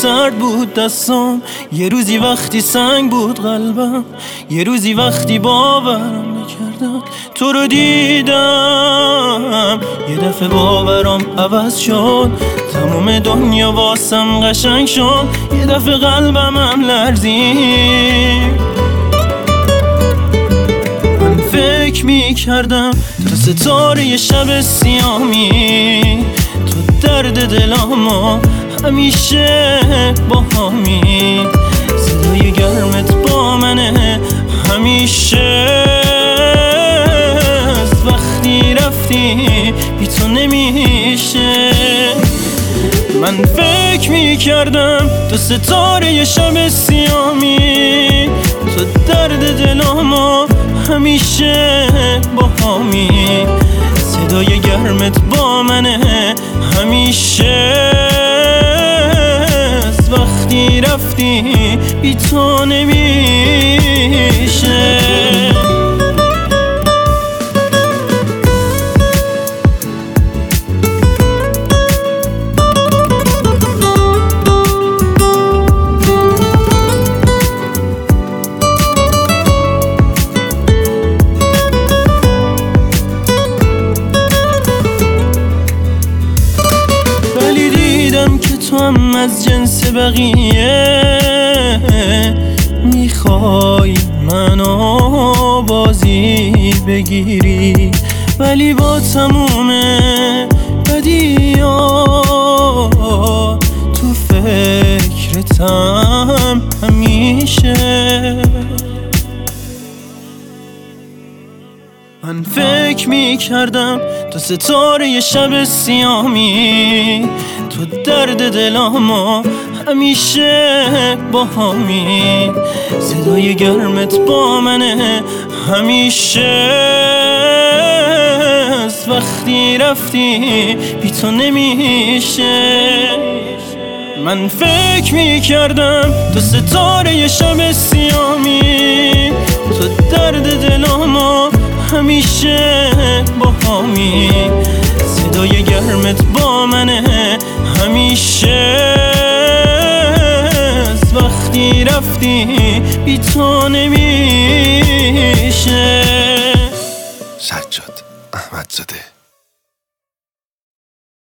سرد بود دستام، یه روزی وقتی سنگ بود قلبم، یه روزی وقتی باورم نکردم تو رو دیدم، یه دفعه باورم عوض شد، تموم دنیا واسم قشنگ شد، یه دفعه قلبم هم لرزید. من فکر میکردم تو ستاره شب سیامی، تو درد دلامو همیشه با همی، صدای گرمت با منه همیشه، از وقتی رفتی بی تو نمیشه. من فکر میکردم تو ستاره شب سیامی، تو درد دلامو همیشه با همی، صدای گرمت با منه همیشه، از وقتی رفتی بی تو نمیشه. که تو هم از جنس بقیه میخوای منو بازی بگیری، ولی با تموم بدی‌ها تو فکرتم همیشه. من فکر میکردم تو ستاره شب سیامی، تو درد دلامو همیشه با همی، صدای گرمت با منه همیشه، از وقتی رفتی بی تو نمیشه. من فکر میکردم تو ستاره شب سیامی، تو درد دلامو همیشه با همی، صدای گرمت با منه همیشه، از وقتی رفتی بی تو نمیشه. سجاد احمدزاده.